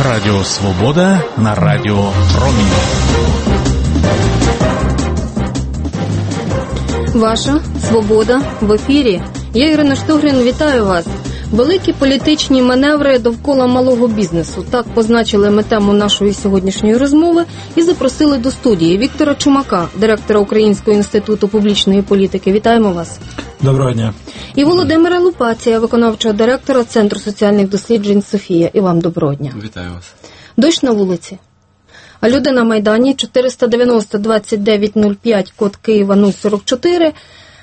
Радіо Свобода на Радіо Промінь. Ваша свобода в ефірі. Я, Ірина Штугрин, вітаю вас. Великі політичні маневри довкола малого бізнесу. Так позначили ми тему нашої сьогоднішньої розмови і запросили до студії Віктора Чумака, директора Українського інституту публічної політики. Вітаємо вас. Доброго дня. І Володимира Лупація, виконавчого директора Центру соціальних досліджень «Софія». І вам доброго дня. Вітаю вас. Дощ на вулиці. А люди на Майдані 490-2905, код Києва 044.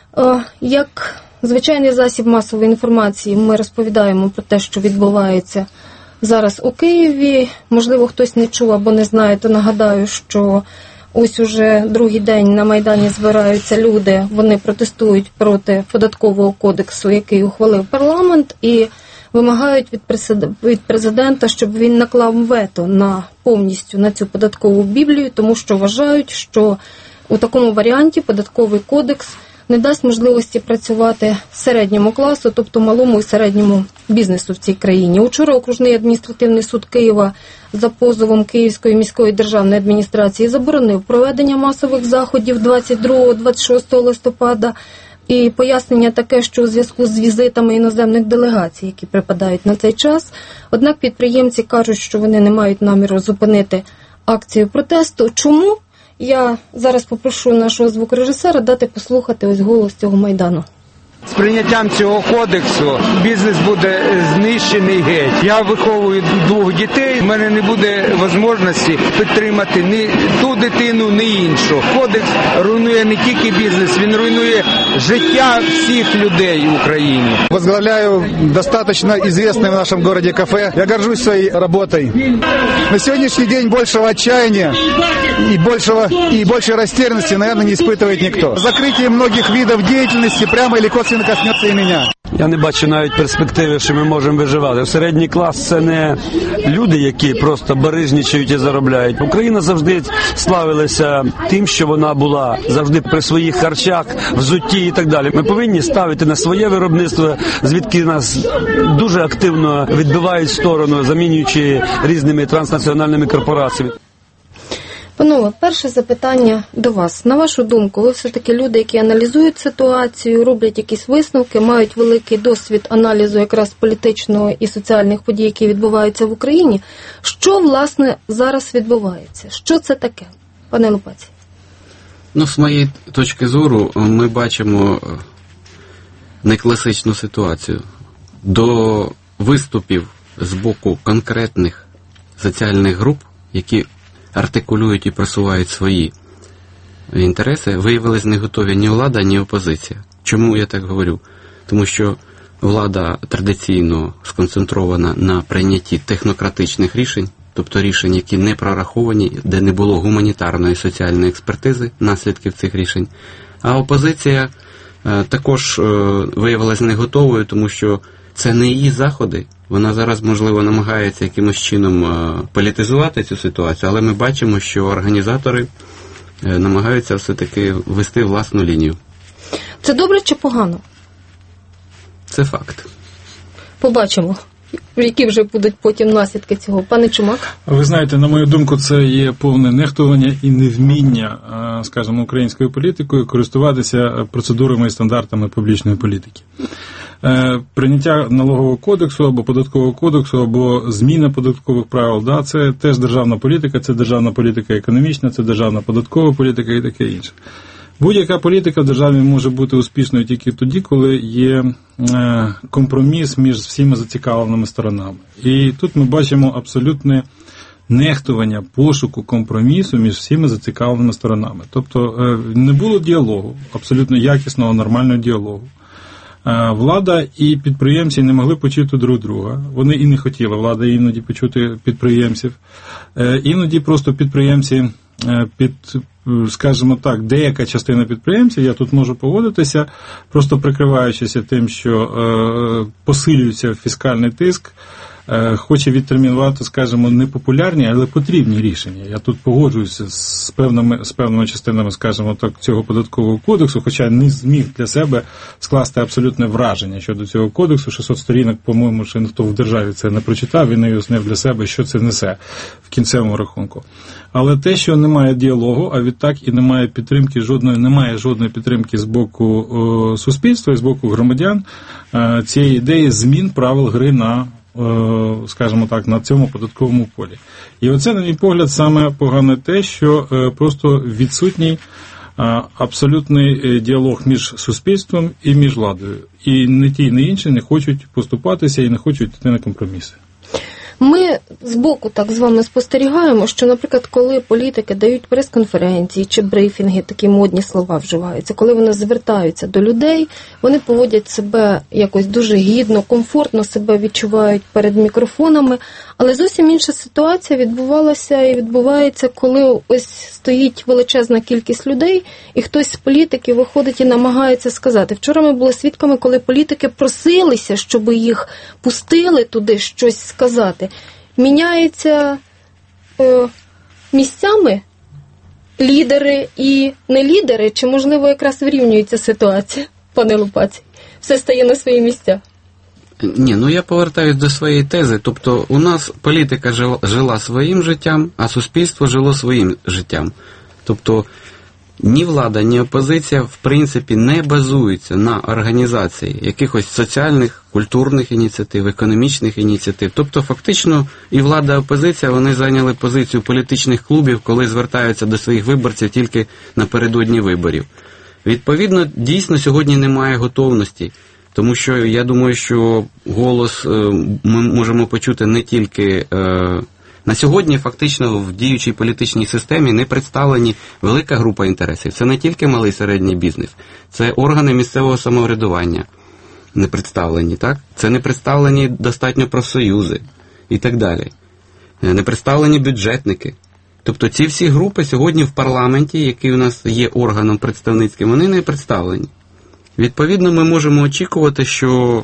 Як звичайний засіб масової інформації ми розповідаємо про те, що відбувається зараз у Києві. Можливо, хтось не чув або не знає, то нагадаю, що ось уже другий день на Майдані збираються люди. Вони протестують проти податкового кодексу, який ухвалив парламент, і вимагають від президента, щоб він наклав вето повністю на цю податкову біблію, тому що вважають, що у такому варіанті податковий кодекс не дасть можливості працювати середньому класу, тобто малому і середньому бізнесу в цій країні. Учора окружний адміністративний суд Києва за позовом Київської міської державної адміністрації заборонив проведення масових заходів 22-26 листопада. І пояснення таке, що у зв'язку з візитами іноземних делегацій, які припадають на цей час. Однак підприємці кажуть, що вони не мають наміру зупинити акцію протесту. Чому? Я зараз попрошу нашого звукорежисера дати послухати ось голос цього Майдану. З прийняттям цього кодексу бізнес буде знищений геть. Я виховую 2 дітей, в мене не буде можливості підтримати ні ту дитину, ні іншу. Кодекс руйнує не тільки бізнес, він руйнує життя всіх людей в Україні. Возглавляю достаточно известное в нашем городе кафе. Я горжусь своей работой. На сегодняшний день большего отчаяния и большей растерянности, наверное, не испытывает никто. Закрытие многих видов деятельности прямо или косвенно коснется и меня. Я не бачу навіть перспективи, що ми можемо виживати. Середній клас – це не люди, які просто барижничають і заробляють. Україна завжди славилася тим, що вона була завжди при своїх харчах, взутті і так далі. Ми повинні ставити на своє виробництво, звідки нас дуже активно відбивають в сторону, замінюючи різними транснаціональними корпораціями. Панове, перше запитання до вас. На вашу думку, ви все-таки люди, які аналізують ситуацію, роблять якісь висновки, мають великий досвід аналізу якраз політичного і соціальних подій, які відбуваються в Україні. Що, власне, зараз відбувається? Що це таке, пане Лупацій? З моєї точки зору, ми бачимо некласичну ситуацію. До виступів з боку конкретних соціальних груп, які артикулюють і просувають свої інтереси, виявились не готові ні влада, ні опозиція. Чому я так говорю? Тому що влада традиційно сконцентрована на прийнятті технократичних рішень, тобто рішень, які не прораховані, де не було гуманітарної соціальної експертизи наслідків цих рішень. А опозиція також виявилась не готовою, тому що це не її заходи. Вона зараз, можливо, намагається якимось чином політизувати цю ситуацію, але ми бачимо, що організатори намагаються все-таки вести власну лінію. Це добре чи погано? Це факт. Побачимо, які вже будуть потім наслідки цього. Пане Чумак? Ви знаєте, на мою думку, це є повне нехтування і невміння, скажімо, українською політикою користуватися процедурами і стандартами публічної політики. Прийняття налогового кодексу або податкового кодексу, або зміна податкових правил, це теж державна політика, це державна політика економічна, це державна податкова політика і таке інше. Будь-яка політика в державі може бути успішною тільки тоді, коли є компроміс між всіма зацікавленими сторонами. І тут ми бачимо абсолютне нехтування пошуку компромісу між всіма зацікавленими сторонами. Тобто не було діалогу, абсолютно якісного, нормального діалогу. Влада і підприємці не могли почути друг друга. Вони і не хотіли, влада іноді почути підприємців. Іноді просто підприємці, скажімо так, деяка частина підприємців, я тут можу погодитися, просто прикриваючися тим, що посилюється фіскальний тиск, хоче відтермінувати, скажімо, непопулярні, але потрібні рішення. Я тут погоджуюся з певними частинами, скажімо так, цього податкового кодексу, хоча не зміг для себе скласти абсолютне враження щодо цього кодексу. 600 сторінок, по-моєму, ще ніхто в державі це не прочитав і не уяснив для себе, що це несе в кінцевому рахунку. Але те, що немає діалогу, а відтак і немає підтримки немає жодної підтримки з боку суспільства і з боку громадян цієї ідеї змін правил гри на, скажімо так, на цьому податковому полі. І оце, на мій погляд, саме погане те, що просто відсутній абсолютний діалог між суспільством і між владою. І не ті, не інші не хочуть поступатися і не хочуть йти на компроміси. Ми збоку так з вами спостерігаємо, що, наприклад, коли політики дають прес-конференції чи брифінги, такі модні слова вживаються, коли вони звертаються до людей, вони поводять себе якось дуже гідно, комфортно себе відчувають перед мікрофонами, але зовсім інша ситуація відбувалася і відбувається, коли ось стоїть величезна кількість людей, і хтось з політиків виходить і намагається сказати. Вчора ми були свідками, коли політики просилися, щоб їх пустили туди щось сказати. Міняються місцями лідери і не лідери, чи, можливо, якраз вирівнюється ситуація, пане Лопацький? Все стає на свої місця. Ні, я повертаюсь до своєї тези. Тобто у нас політика жила своїм життям, а суспільство жило своїм життям. Тобто ні влада, ні опозиція, в принципі, не базуються на організації якихось соціальних, культурних ініціатив, економічних ініціатив. Тобто, фактично, і влада, і опозиція, вони зайняли позицію політичних клубів, коли звертаються до своїх виборців тільки напередодні виборів. Відповідно, дійсно, сьогодні немає готовності, тому що я думаю, що голос ми можемо почути не тільки... На сьогодні фактично в діючій політичній системі не представлені велика група інтересів. Це не тільки малий і середній бізнес, це органи місцевого самоврядування не представлені, так? Це не представлені достатньо профсоюзи і так далі. Не представлені бюджетники. Тобто ці всі групи сьогодні в парламенті, який у нас є органом представницьким, вони не представлені. Відповідно, ми можемо очікувати, що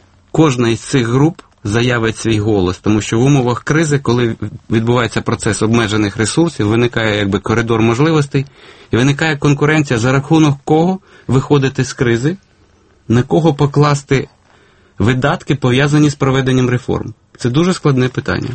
кожна із цих груп заявить свій голос, тому що в умовах кризи, коли відбувається процес обмежених ресурсів, виникає якби коридор можливостей, і виникає конкуренція, за рахунок кого виходити з кризи, на кого покласти видатки, пов'язані з проведенням реформ. Це дуже складне питання.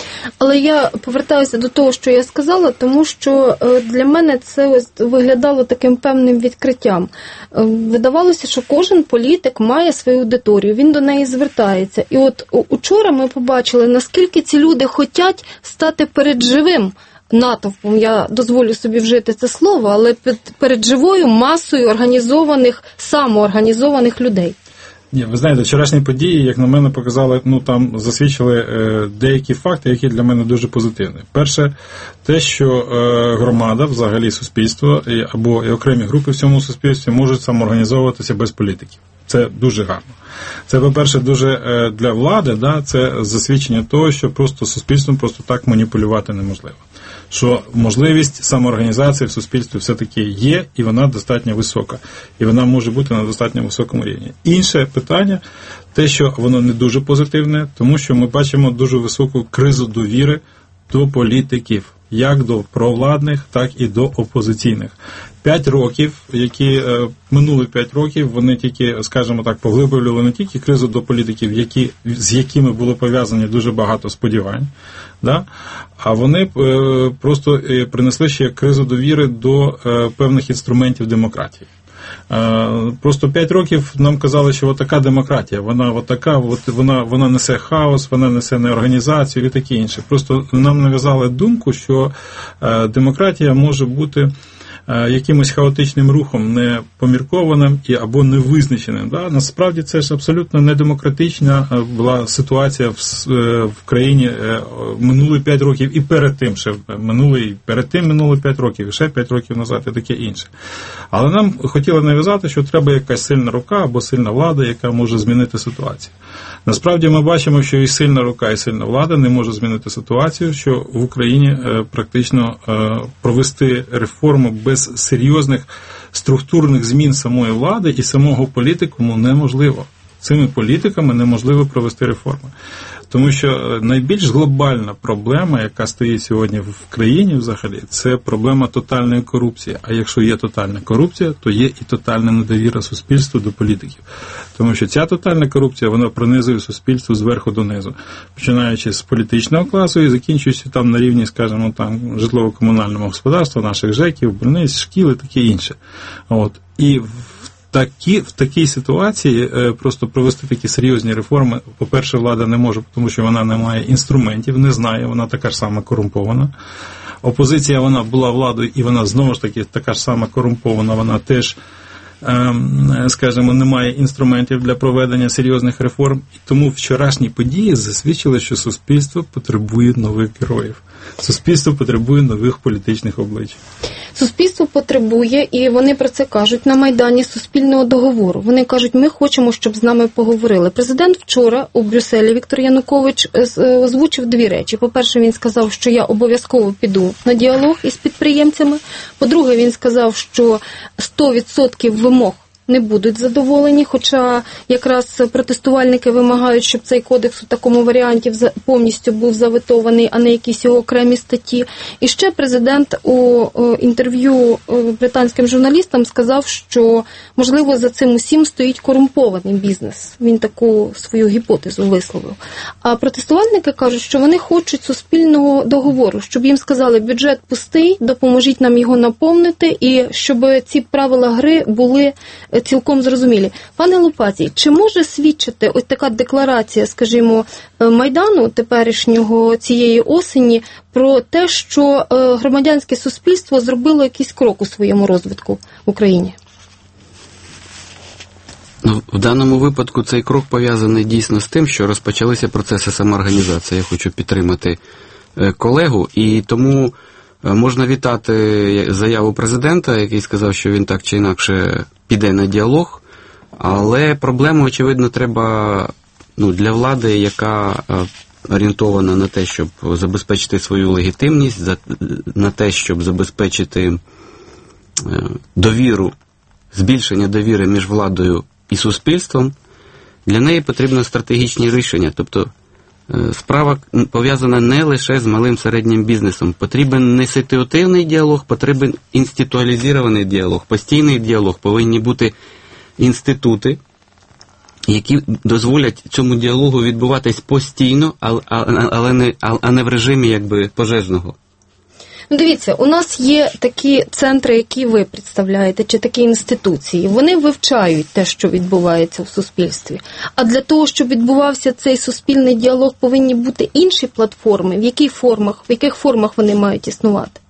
Але я повертаюся до того, що я сказала, тому що для мене це ось виглядало таким певним відкриттям. Видавалося, що кожен політик має свою аудиторію, він до неї звертається. І от учора ми побачили, наскільки ці люди хочуть стати перед живим натовпом, я дозволю собі вжити це слово, але перед живою масою організованих, самоорганізованих людей. Ні, ви знаєте, вчорашні події, як на мене, показали, там засвідчили деякі факти, які для мене дуже позитивні. Перше, те, що громада, взагалі суспільство, або і окремі групи в цьому суспільстві можуть самоорганізовуватися без політиків. Це дуже гарно. Це, по-перше, дуже для влади, це засвідчення того, що просто суспільством просто так маніпулювати неможливо. Що можливість самоорганізації в суспільстві все-таки є, і вона достатньо висока. І вона може бути на достатньо високому рівні. Інше питання, те, що воно не дуже позитивне, тому що ми бачимо дуже високу кризу довіри до політиків, як до провладних, так і до опозиційних. 5 років, минулі 5 років, вони тільки, скажімо так, поглиблювали не тільки кризу до політиків, з якими було пов'язані дуже багато сподівань, а вони просто принесли ще кризу довіри до певних інструментів демократії. Просто 5 років нам казали, що така демократія, вона несе хаос, вона несе неорганізацію і таке інше. Просто нам нав'язали думку, що демократія може бути якимось хаотичним рухом, не поміркованим або невизначеним. Насправді це ж абсолютно недемократична була ситуація в країні минулі 5 років і перед тим, минулі 5 років, і ще 5 років назад і таке інше. Але нам хотіли нав'язати, що треба якась сильна рука або сильна влада, яка може змінити ситуацію. Насправді ми бачимо, що і сильна рука, і сильна влада не може змінити ситуацію, що в Україні практично провести реформу без серйозних структурних змін самої влади і самого політикуму неможливо. Цими політиками неможливо провести реформи. Тому що найбільш глобальна проблема, яка стоїть сьогодні в країні взагалі, це проблема тотальної корупції. А якщо є тотальна корупція, то є і тотальна недовіра суспільства до політиків. Тому що ця тотальна корупція, вона пронизує суспільство зверху донизу, починаючи з політичного класу і закінчуючи там на рівні, скажімо, там житлово-комунального господарства, наших ЖЕКів, больниць, шкіл і таке інше. І в такій ситуації просто провести такі серйозні реформи, по-перше, влада не може, тому що вона не має інструментів, не знає, вона така ж сама корумпована. Опозиція, вона була владою, і вона знову ж таки така ж сама корумпована, вона теж, скажімо, не має інструментів для проведення серйозних реформ. І тому вчорашні події засвідчили, що суспільство потребує нових героїв. Суспільство потребує нових політичних облич. Суспільство потребує, і вони про це кажуть на Майдані, суспільного договору. Вони кажуть, ми хочемо, щоб з нами поговорили. Президент вчора у Брюсселі Віктор Янукович озвучив дві речі. По-перше, він сказав, що я обов'язково піду на діалог із підприємцями. По-друге, він сказав, що 100% вимог не будуть задоволені, хоча якраз протестувальники вимагають, щоб цей кодекс у такому варіанті повністю був заветований, а не якісь його окремі статті. І ще президент у інтерв'ю британським журналістам сказав, що, можливо, за цим усім стоїть корумпований бізнес. Він таку свою гіпотезу висловив. А протестувальники кажуть, що вони хочуть суспільного договору, щоб їм сказали, бюджет пустий, допоможіть нам його наповнити, і щоб ці правила гри були цілком зрозумілі. Пане Лопатій, чи може свідчити ось така декларація, скажімо, Майдану теперішнього цієї осені про те, що громадянське суспільство зробило якийсь крок у своєму розвитку в Україні? В даному випадку цей крок пов'язаний дійсно з тим, що розпочалися процеси самоорганізації. Я хочу підтримати колегу, і тому можна вітати заяву президента, який сказав, що він так чи інакше піде на діалог, але проблему, очевидно, треба для влади, яка орієнтована на те, щоб забезпечити свою легітимність, на те, щоб забезпечити довіру, збільшення довіри між владою і суспільством, для неї потрібно стратегічні рішення. Тобто справа пов'язана не лише з малим середнім бізнесом. Потрібен не ситуативний діалог, потрібен інституалізований діалог, постійний діалог. Повинні бути інститути, які дозволять цьому діалогу відбуватись постійно, а не в режимі якби пожежного. Дивіться, у нас є такі центри, які ви представляєте, чи такі інституції. Вони вивчають те, що відбувається в суспільстві. А для того, щоб відбувався цей суспільний діалог, повинні бути інші платформи. В яких формах вони мають існувати?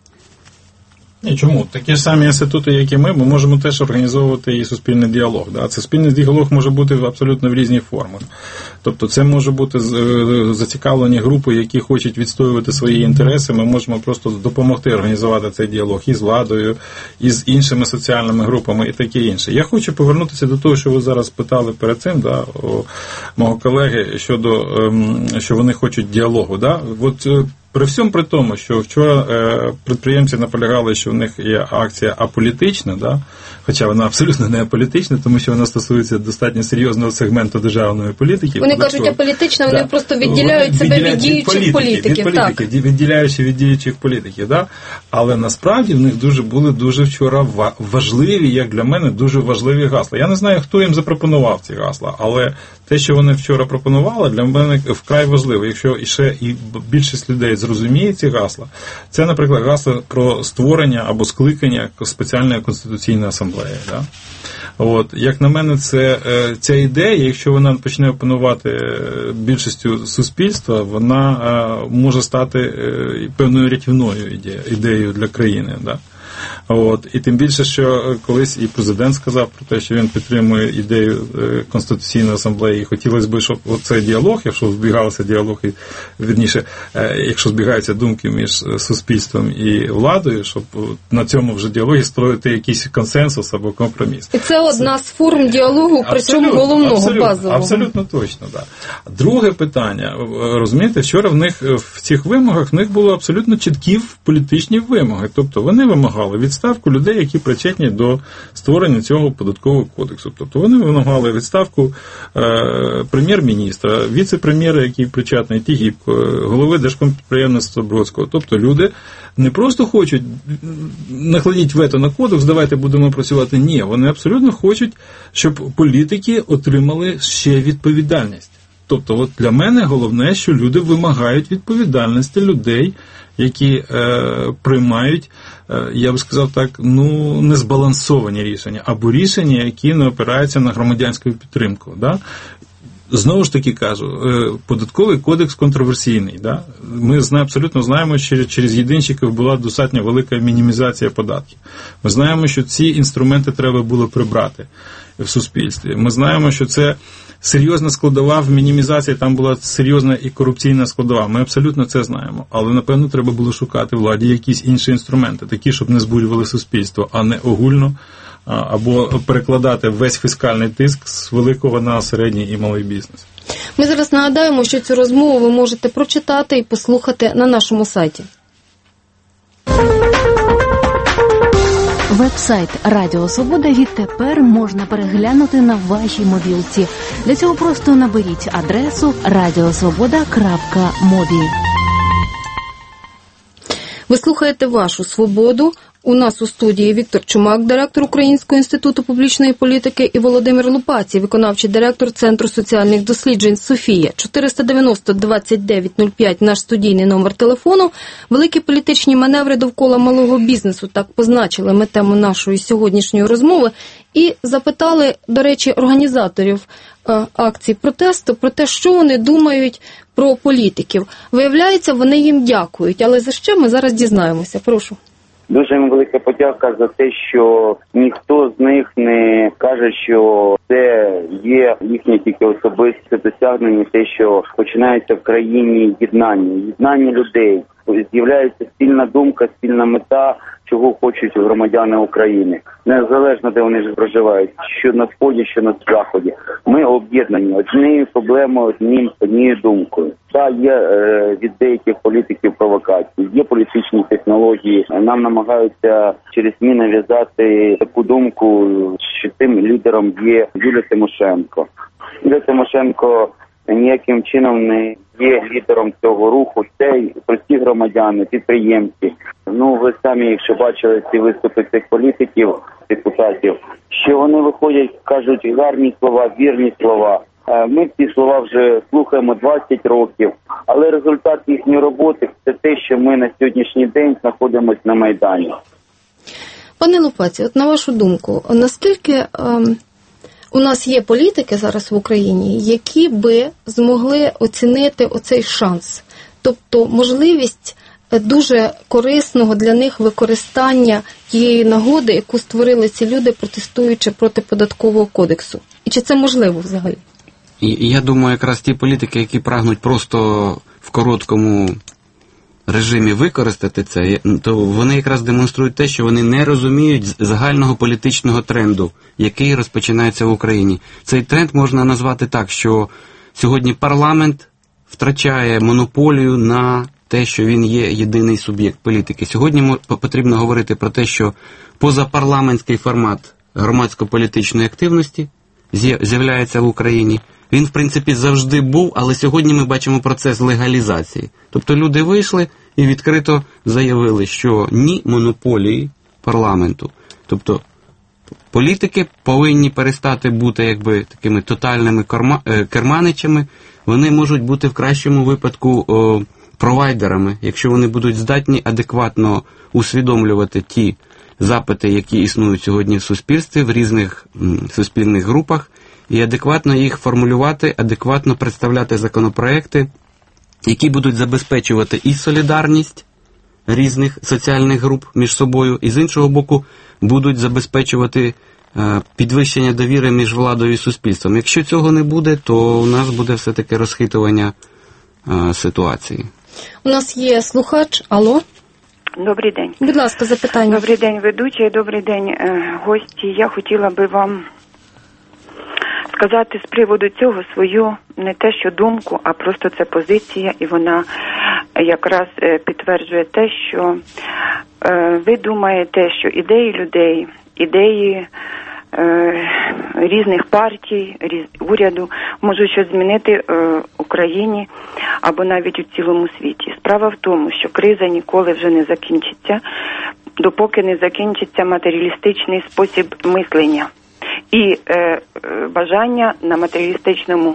І чому? Такі ж самі інститути, як і ми можемо теж організовувати і суспільний діалог. Да? Це суспільний діалог може бути абсолютно в різні форми. Тобто це може бути зацікавлені групи, які хочуть відстоювати свої інтереси. Ми можемо просто допомогти організувати цей діалог і з владою, і з іншими соціальними групами, і таке інше. Я хочу повернутися до того, що ви зараз питали перед цим, да, у мого колеги, щодо, що вони хочуть діалогу. Да? При всьому при тому, що вчора підприємці наполягали, що в них є акція аполітична, да? Хоча вона абсолютно не аполітична, тому що вона стосується достатньо серйозного сегменту державної політики. Вони кажуть аполітична, вони просто відділяють себе від діючих політиків. Відділяючи від діючих політиків. Да? Але насправді в них були дуже вчора важливі, як для мене, дуже важливі гасла. Я не знаю, хто їм запропонував ці гасла, але те, що вони вчора пропонували, для мене вкрай важливо. Якщо ще і більшість людей зрозуміє ці гасла, це, наприклад, гасла про створення або скликання спеціальної конституційної асамблеї. Да? Як на мене, ця ідея, якщо вона почне опанувати більшістю суспільства, вона може стати певною рятівною ідеєю для країни. Да? І тим більше, що колись і президент сказав про те, що він підтримує ідею Конституційної асамблеї, і хотілося б, щоб цей діалог, якщо збігалися діалог, вірніше, якщо збігаються думки між суспільством і владою, щоб на цьому вже діалогі створити якийсь консенсус або компроміс. І це одна з форм діалогу, причому головного, базового. Абсолютно точно, так. Да. Друге питання, розумієте, вчора в цих вимогах в них були абсолютно чіткі політичні вимоги, тобто вони вимагали відсторонення відставку людей, які причетні до створення цього податкового кодексу. Тобто вони вимагали відставку прем'єр-міністра, віце-прем'єра, який причетний, Тігіпко, голови Держкомпідприємництва Бродського. Тобто люди не просто хочуть накладіть вето на кодекс, давайте будемо працювати. Ні, вони абсолютно хочуть, щоб політики отримали ще відповідальність. Тобто, от для мене головне, що люди вимагають відповідальності людей, які приймають, я б сказав так, незбалансовані рішення, або рішення, які не опираються на громадянську підтримку. Да? Знову ж таки кажу, податковий кодекс контроверсійний. Да? Ми абсолютно знаємо, що через єдинщиків була достатньо велика мінімізація податків. Ми знаємо, що ці інструменти треба було прибрати в суспільстві. Ми знаємо, що це серйозна складова в мінімізації, там була серйозна і корупційна складова. Ми абсолютно це знаємо. Але, напевно, треба було шукати владі якісь інші інструменти, такі, щоб не збурювали суспільство, а не огульно, або перекладати весь фіскальний тиск з великого на середній і малий бізнес. Ми зараз нагадаємо, що цю розмову ви можете прочитати і послухати на нашому сайті. Веб-сайт Радіо Свобода відтепер можна переглянути на вашій мобілці. Для цього просто наберіть адресу radiosvoboda.mobi. Ви слухаєте «Вашу свободу». У нас у студії Віктор Чумак, директор Українського інституту публічної політики, і Володимир Лупацій, виконавчий директор Центру соціальних досліджень «Софія». 490-2905 – наш студійний номер телефону. Великі політичні маневри довкола малого бізнесу – так позначили ми тему нашої сьогоднішньої розмови. І запитали, до речі, організаторів акцій протесту про те, що вони думають про політиків. Виявляється, вони їм дякують. Але за що ми зараз дізнаємося? Прошу. Дуже їм велика подяка за те, що ніхто з них не каже, що це є їхнє тільки особисте досягнення, те, що починається в країні єднання людей. З'являється спільна думка, спільна мета, чого хочуть громадяни України. Незалежно, де вони ж проживають, що на сході, що на заході. Ми об'єднані однією проблемою, однією думкою. Та є від деяких політиків провокації, є політичні технології. Нам намагаються через СМІ нав'язати таку думку, що тим лідером є Юлія Тимошенко. Юлія Тимошенко ніяким чином не є лідером цього руху. Це прості громадяни, підприємці. Ви самі, якщо бачили ці виступи цих політиків, депутатів, що вони виходять, кажуть гарні слова, вірні слова. Ми ці слова вже слухаємо 20 років, але результат їхньої роботи – це те, що ми на сьогоднішній день знаходимося на Майдані. Пане Лупаці, от на вашу думку, наскільки у нас є політики зараз в Україні, які би змогли оцінити оцей шанс, тобто можливість дуже корисного для них використання тієї нагоди, яку створили ці люди, протестуючи проти податкового кодексу? І чи це можливо взагалі? Я думаю, якраз ті політики, які прагнуть просто в короткому режимі використати це, то вони якраз демонструють те, що вони не розуміють загального політичного тренду, який розпочинається в Україні. Цей тренд можна назвати так, що сьогодні парламент втрачає монополію на те, що він є єдиний суб'єкт політики. Сьогодні потрібно говорити про те, що позапарламентський формат громадсько-політичної активності з'являється в Україні. Він, в принципі, завжди був, але сьогодні ми бачимо процес легалізації. Тобто люди вийшли і відкрито заявили, що ні монополії парламенту. Тобто політики повинні перестати бути такими тотальними керманичами. Вони можуть бути в кращому випадку провайдерами, якщо вони будуть здатні адекватно усвідомлювати ті запити, які існують сьогодні в суспільстві, в різних суспільних групах, і адекватно їх формулювати, адекватно представляти законопроекти, які будуть забезпечувати і солідарність різних соціальних груп між собою, і з іншого боку будуть забезпечувати підвищення довіри між владою і суспільством. Якщо цього не буде, то у нас буде все-таки розхитування ситуації. У нас є слухач. Алло. Добрий день. Будь ласка, запитання. Добрий день, ведучий, добрий день, гості. Я хотіла би вам сказати з приводу цього свою не те, що думку, а просто це позиція, і вона якраз підтверджує те, що ви думаєте, що ідеї людей, ідеї різних партій, уряду можуть щось змінити в Україні або навіть у цілому світі? Справа в тому, що криза ніколи вже не закінчиться, допоки не закінчиться матеріалістичний спосіб мислення. І бажання на матеріалістичному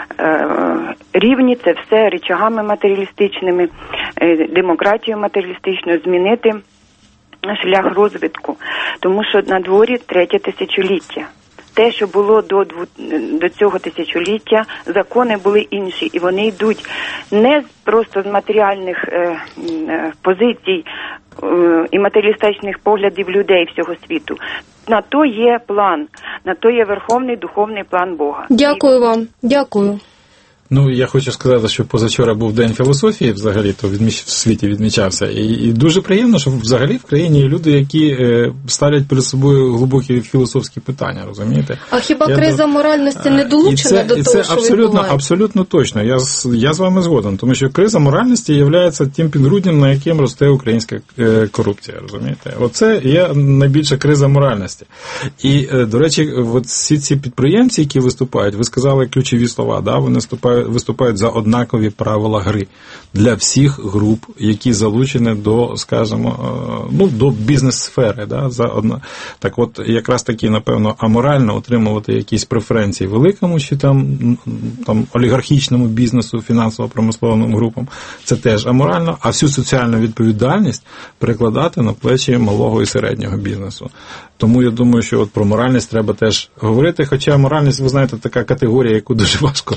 рівні це все рычагами матеріалістичними, демократію матеріалістичну змінити шлях розвитку. Тому що на дворі 3-е тисячоліття. Те, що було до цього тисячоліття, закони були інші. І вони йдуть не просто з матеріальних позицій і матеріалістичних поглядів людей всього світу. На то є план, на то є верховний духовний план Бога. Дякую вам. Дякую. Ну, я хочу сказати, що позавчора був День філософії, взагалі-то в світі відмічався. І дуже приємно, що взагалі в країні є люди, які ставлять перед собою глибокі філософські питання, розумієте? А хіба криза моральності не долучена до того, що відбувається? Абсолютно точно. Я з вами згоден, тому що криза моральності є тим підґрунтям, на яким росте українська корупція, розумієте? Оце є найбільша криза моральності. І, до речі, всі ці підприємці, які виступають, ви сказали ключові слова, да? Вони виступають за однакові правила гри для всіх груп, які залучені до, скажімо, до бізнес-сфери. Да? Так от, якраз таки, напевно, аморально отримувати якісь преференції великому чи там олігархічному бізнесу, фінансово-промисловим групам, це теж аморально, а всю соціальну відповідальність перекладати на плечі малого і середнього бізнесу. Тому я думаю, що про моральність треба теж говорити, хоча моральність, ви знаєте, така категорія, яку дуже важко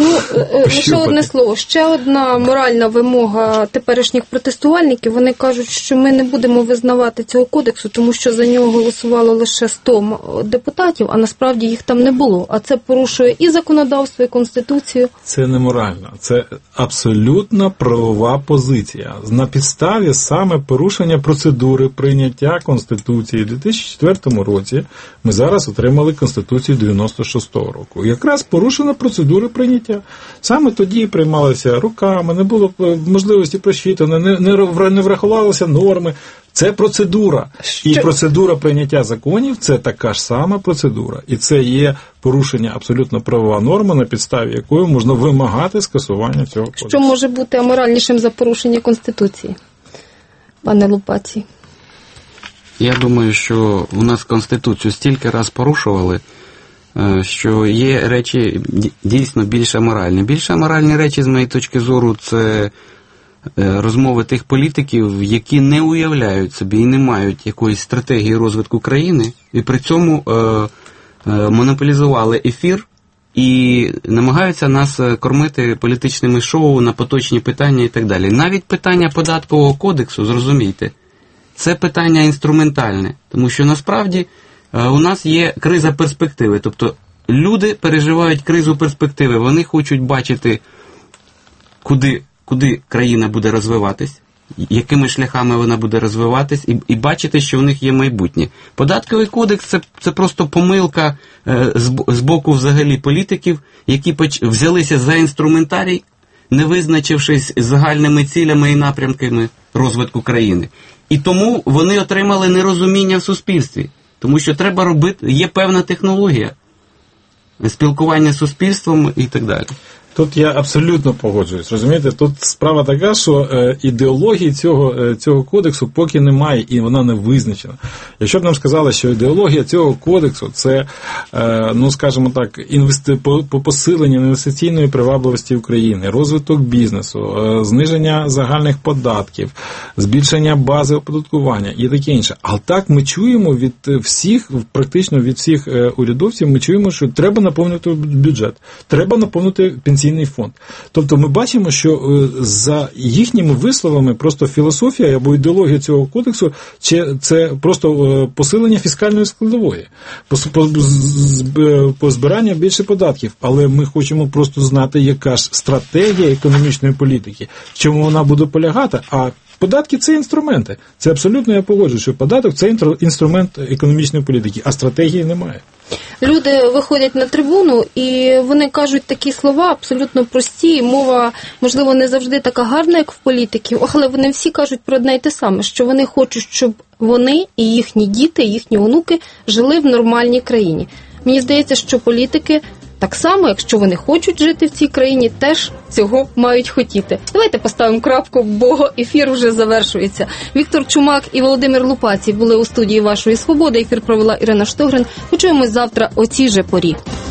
ще одне слово. Ще одна моральна вимога теперішніх протестувальників. Вони кажуть, що ми не будемо визнавати цього кодексу, тому що за нього голосувало лише 100 депутатів, а насправді їх там не було. А це порушує і законодавство, і Конституцію. Це не морально. Це абсолютно правова позиція. На підставі саме порушення процедури прийняття Конституції в 2004 році ми зараз отримали Конституцію 96-го року. Якраз порушена процедура прийняття. Саме тоді приймалися руками, не було можливості просчитано, не врахувалися норми. Це процедура. І процедура прийняття законів – це така ж сама процедура. І це є порушення абсолютно правова норма, на підставі якої можна вимагати скасування цього кодексу. Що може бути аморальнішим за порушення Конституції, пане Лупацій? Я думаю, що у нас Конституцію стільки раз порушували, що є речі дійсно більш аморальні. Більш аморальні речі, з моєї точки зору, це розмови тих політиків, які не уявляють собі і не мають якоїсь стратегії розвитку країни, і при цьому монополізували ефір і намагаються нас кормити політичними шоу на поточні питання і так далі. Навіть питання податкового кодексу, зрозумійте, це питання інструментальне, тому що насправді у нас є криза перспективи, тобто люди переживають кризу перспективи, вони хочуть бачити, куди країна буде розвиватись, якими шляхами вона буде розвиватись, і бачити, що в них є майбутнє. Податковий кодекс – це просто помилка з боку взагалі політиків, які взялися за інструментарій, не визначившись загальними цілями і напрямками розвитку країни. І тому вони отримали нерозуміння в суспільстві. Тому що треба робити, є певна технологія спілкування з суспільством і так далі. Тут я абсолютно погоджуюсь, розумієте? Тут справа така, що ідеології цього кодексу поки немає, і вона не визначена. Якщо б нам сказали, що ідеологія цього кодексу – це, скажімо так, посилення інвестиційної привабливості України, розвиток бізнесу, зниження загальних податків, збільшення бази оподаткування і таке інше. Але так ми чуємо від всіх, практично від всіх урядовців, ми чуємо, що треба наповнити бюджет, треба наповнити пенсійний фонд. Тобто ми бачимо, що за їхніми висловами просто філософія або ідеологія цього кодексу це просто посилення фіскальної складової, позбирання більше податків. Але ми хочемо просто знати, яка ж стратегія економічної політики, в чому вона буде полягати, а Податки – це інструменти. Це абсолютно я погоджуюсь, що податок – це інструмент економічної політики, а стратегії немає. Люди виходять на трибуну і вони кажуть такі слова абсолютно прості. Мова, можливо, не завжди така гарна, як в політиків, але вони всі кажуть про одне й те саме, що вони хочуть, щоб вони і їхні діти, і їхні онуки жили в нормальній країні. Мені здається, що політики так само, якщо вони хочуть жити в цій країні, теж цього мають хотіти. Давайте поставимо крапку, бо ефір вже завершується. Віктор Чумак і Володимир Лупацій були у студії «Вашої свободи». Ефір провела Ірина Штогрин. Почуємось завтра о цій же порі.